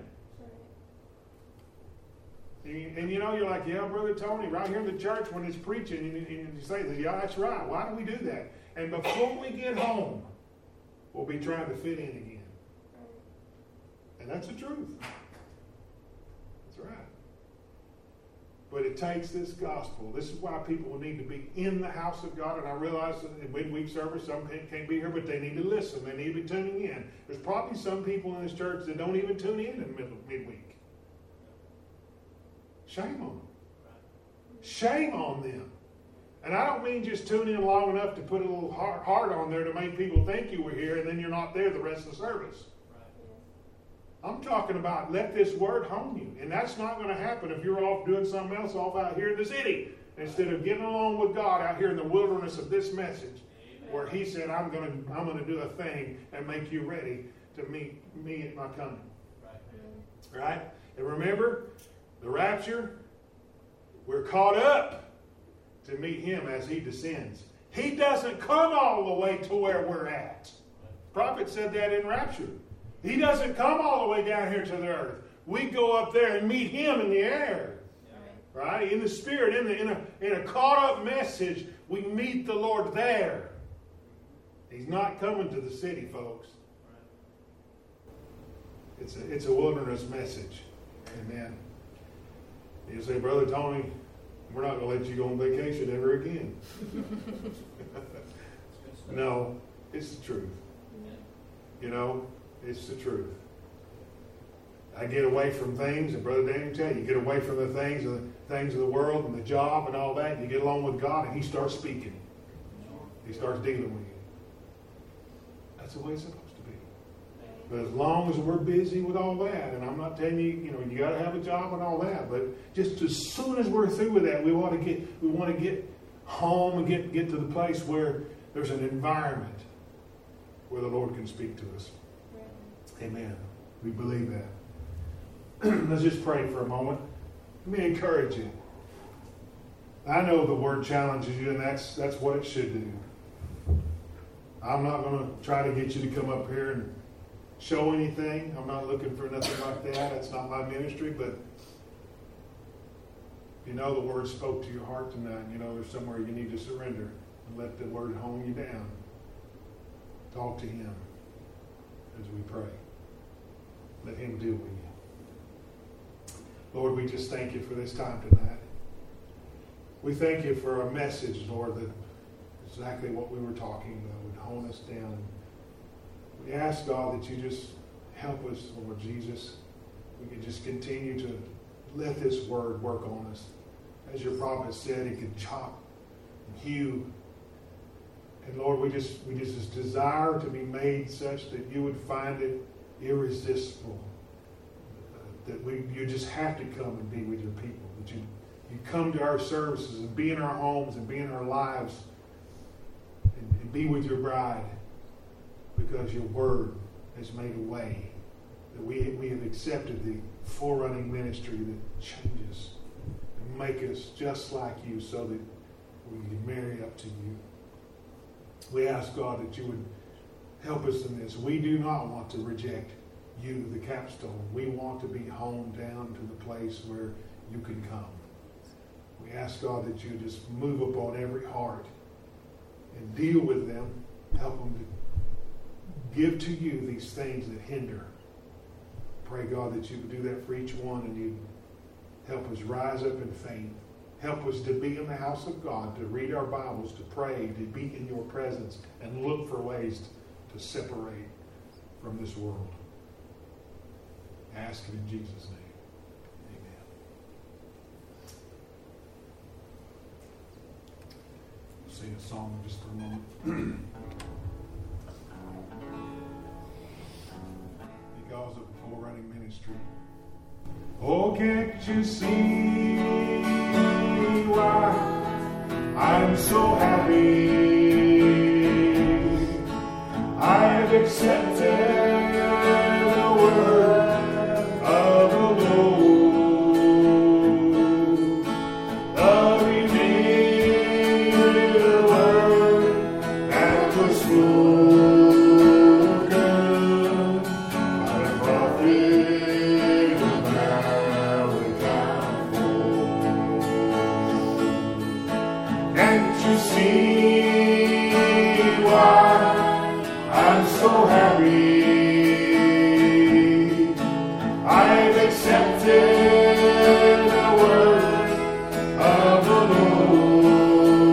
And you know, you're like, yeah, Brother Tony, right here in the church when it's preaching, and you say, yeah, that's right. Why do we do that? And before we get home, we'll be trying to fit in again. And that's the truth. That's right. But it takes this gospel. This is why people need to be in the house of God. And I realize that in midweek service, some can't be here, but they need to listen. They need to be tuning in. There's probably some people in this church that don't even tune in midweek. Shame on them. Shame on them. And I don't mean just tune in long enough to put a little heart on there to make people think you were here and then you're not there the rest of the service. I'm talking about let this word hone you. And that's not going to happen if you're off doing something else off out here in the city instead of getting along with God out here in the wilderness of this message. Amen. Where He said, I'm going to do a thing and make you ready to meet me at my coming. Right? And remember, the rapture, we're caught up to meet Him as He descends. He doesn't come all the way to where we're at. The prophet said that in rapture. He doesn't come all the way down here to the earth. We go up there and meet Him in the air. Right? In the Spirit, in a caught up message, we meet the Lord there. He's not coming to the city, folks. It's a wilderness message. Amen. You say, Brother Tony, we're not going to let you go on vacation ever again. No, it's the truth. You know, it's the truth. I get away from things, and Brother Daniel tell you, get away from the things of the world and the job and all that, and you get along with God, and He starts speaking. He starts dealing with you. That's the way it's supposed to be. But as long as we're busy with all that, and I'm not telling you, you got to have a job and all that, but just as soon as we're through with that, we want to get home and get to the place where there's an environment where the Lord can speak to us. Amen. We believe that. Let's just pray for a moment. Let me encourage you. I know the Word challenges you, and that's what it should do. I'm not going to try to get you to come up here and show anything. I'm not looking for nothing like that. That's not my ministry, but the Word spoke to your heart tonight. There's somewhere you need to surrender and let the Word hone you down. Talk to Him as we pray. Let Him deal with you. Lord, we just thank You for this time tonight. We thank You for a message, Lord, that exactly what we were talking about would hone us down. We ask, God, that You just help us, Lord Jesus. We can just continue to let this Word work on us. As Your prophet said, He could chop and Hugh. And Lord, we just desire to be made such that you would find it irresistible. That you just have to come and be with your people. That you come to our services and be in our homes and be in our lives and be with your bride, because your word has made a way. That we have accepted the forerunning ministry that changes and make us just like you so that we can marry up to you. We ask, God, that you would help us in this. We do not want to reject you, the capstone. We want to be home down to the place where you can come. We ask, God, that you just move upon every heart and deal with them. Help them to give to you these things that hinder. Pray, God, that you would do that for each one, and you help us rise up in faith. Help us to be in the house of God, to read our Bibles, to pray, to be in your presence, and look for ways to separate from this world. I ask it in Jesus' name. Amen. We'll sing a song just for a moment. Because of the forerunning ministry. Oh, can't you see why I'm so happy? I've accepted the word of the Lord. The revealed word that was spoken by the prophet of Malachi. Can't you see why I'm so happy? I've accepted the word of the Lord.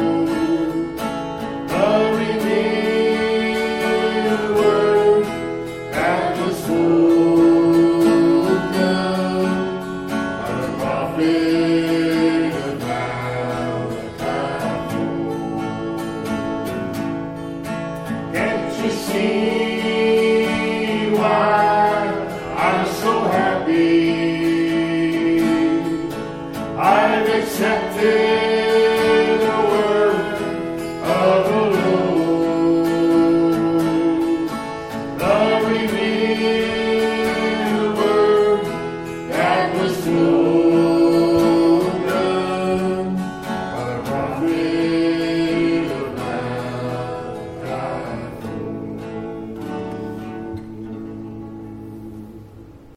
The revealed word that was spoken by the prophet of Malachi. Can't you see why I'm so happy? I've accepted